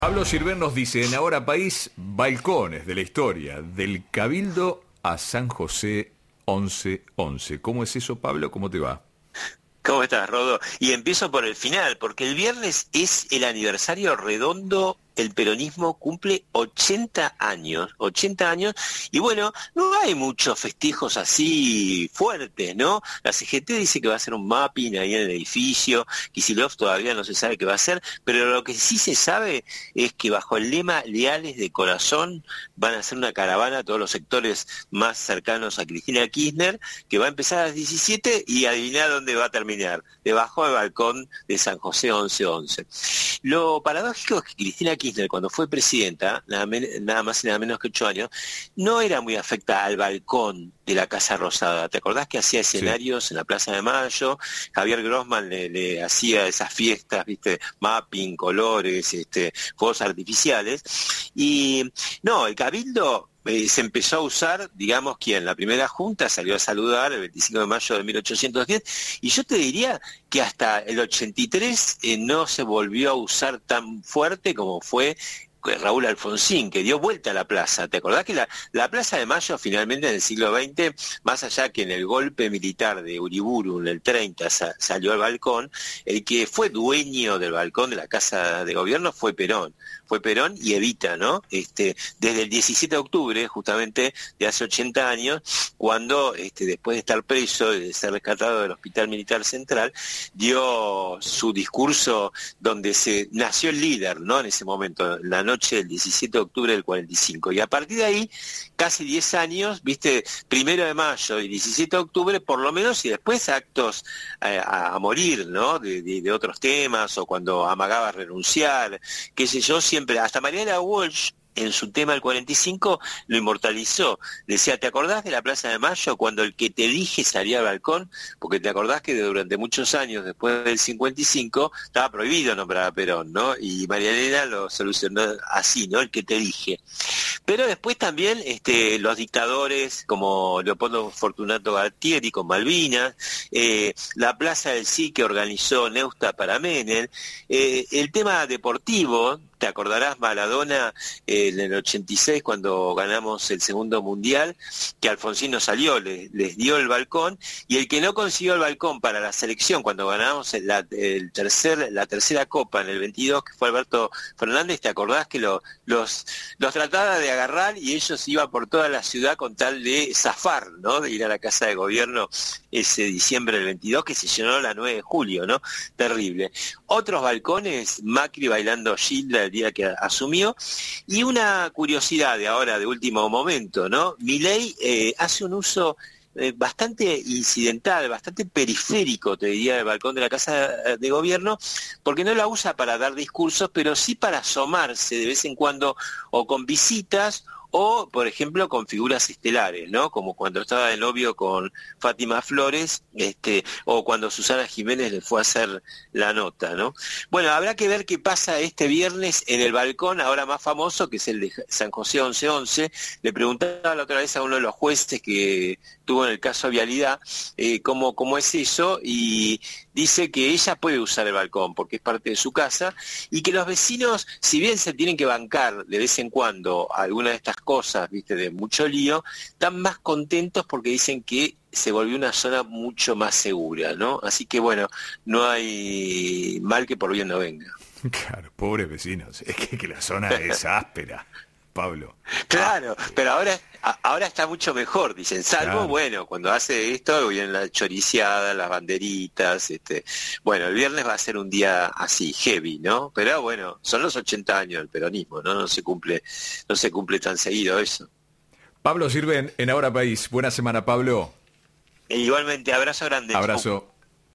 Pablo Sirven nos dice, en Ahora País, balcones de la historia, del Cabildo a San José 11-11. ¿Cómo es eso, Pablo? ¿Cómo te va? ¿Cómo estás, Rodo? Y empiezo por el final, porque el viernes es el aniversario redondo. El peronismo cumple 80 años, y bueno, no hay muchos festejos así fuertes, ¿no? La CGT dice que va a hacer un mapping ahí en el edificio, Kicillof todavía no se sabe qué va a hacer, pero lo que sí se sabe es que bajo el lema Leales de Corazón van a hacer una caravana a todos los sectores más cercanos a Cristina Kirchner, que va a empezar a las 17 y adivina dónde va a terminar, debajo del balcón de San José 11-11. Lo paradójico es que Cristina Kirchner, cuando fue presidenta, nada más y nada menos que 8 años, no era muy afecta al balcón de la Casa Rosada. ¿Te acordás que hacía escenarios en la Plaza de Mayo? Javier Grossman le hacía esas fiestas, ¿viste? Mapping, colores, fuegos artificiales. Y no, el Cabildo se empezó a usar, digamos, que en la primera junta salió a saludar el 25 de mayo de 1810, y yo te diría que hasta el 83 no se volvió a usar tan fuerte como fue Raúl Alfonsín, que dio vuelta a la plaza. ¿Te acordás que la Plaza de Mayo finalmente en el siglo XX, más allá que en el golpe militar de Uriburu en el 30 salió al balcón, el que fue dueño del balcón de la Casa de Gobierno fue Perón y Evita, ¿no? Desde el 17 de octubre, justamente de hace 80 años, cuando después de estar preso y de ser rescatado del Hospital Militar Central, dio su discurso donde se nació el líder, ¿no? En ese momento, la noche del 17 de octubre del 45. Y a partir de ahí, casi 10 años, viste, 1 de mayo y 17 de octubre, por lo menos, y después actos a morir, ¿no? De otros temas, o cuando amagaba renunciar, qué sé yo, siempre, hasta Mariana Walsh, en su tema el 45, lo inmortalizó. Decía, ¿te acordás de la Plaza de Mayo cuando el que te dije salía al balcón? Porque te acordás que durante muchos años, después del 55, estaba prohibido nombrar a Perón, ¿no? Y María Elena lo solucionó así, ¿no? El que te dije. Pero después también los dictadores como Leopoldo Fortunato Galtieri con Malvinas, la Plaza del Sí que organizó Neusta para Menem, el tema deportivo. Te acordarás, Maradona, en el 86, cuando ganamos el segundo mundial, que Alfonsín no salió, les dio el balcón, y el que no consiguió el balcón para la selección, cuando ganamos la tercera copa en el 22, que fue Alberto Fernández, ¿te acordás que los trataba de agarrar y ellos iban por toda la ciudad con tal de zafar, ¿no? De ir a la Casa de Gobierno ese diciembre del 22, que se llenó la 9 de julio, ¿no? Terrible. Otros balcones, Macri bailando Gilda el día que asumió, y una curiosidad de ahora, de último momento, ¿no? Milei hace un uso bastante incidental, bastante periférico, te diría, del balcón de la Casa de Gobierno, porque no la usa para dar discursos, pero sí para asomarse de vez en cuando, o con visitas, o, por ejemplo, con figuras estelares, ¿no? Como cuando estaba de novio con Fátima Flores, o cuando Susana Jiménez le fue a hacer la nota, ¿no? Bueno, habrá que ver qué pasa este viernes en el balcón, ahora más famoso, que es el de San José 11-11. Le preguntaba la otra vez a uno de los jueces que tuvo en el caso Vialidad, cómo es eso, y dice que ella puede usar el balcón porque es parte de su casa, y que los vecinos, si bien se tienen que bancar de vez en cuando alguna de estas cosas, viste, de mucho lío, están más contentos porque dicen que se volvió una zona mucho más segura, ¿no? Así que bueno, no hay mal que por bien no venga. Claro, pobres vecinos. Es que la zona es áspera, Pablo. Claro, pero ahora está mucho mejor, dicen, salvo, Claro. bueno, cuando hace esto, vienen la choriciada, las banderitas, bueno, el viernes va a ser un día así, heavy, ¿no? Pero bueno, son los 80 años del peronismo, ¿no? No se cumple tan seguido eso. Pablo Sirven, en Ahora País. Buena semana, Pablo. E igualmente, abrazo grande. Abrazo.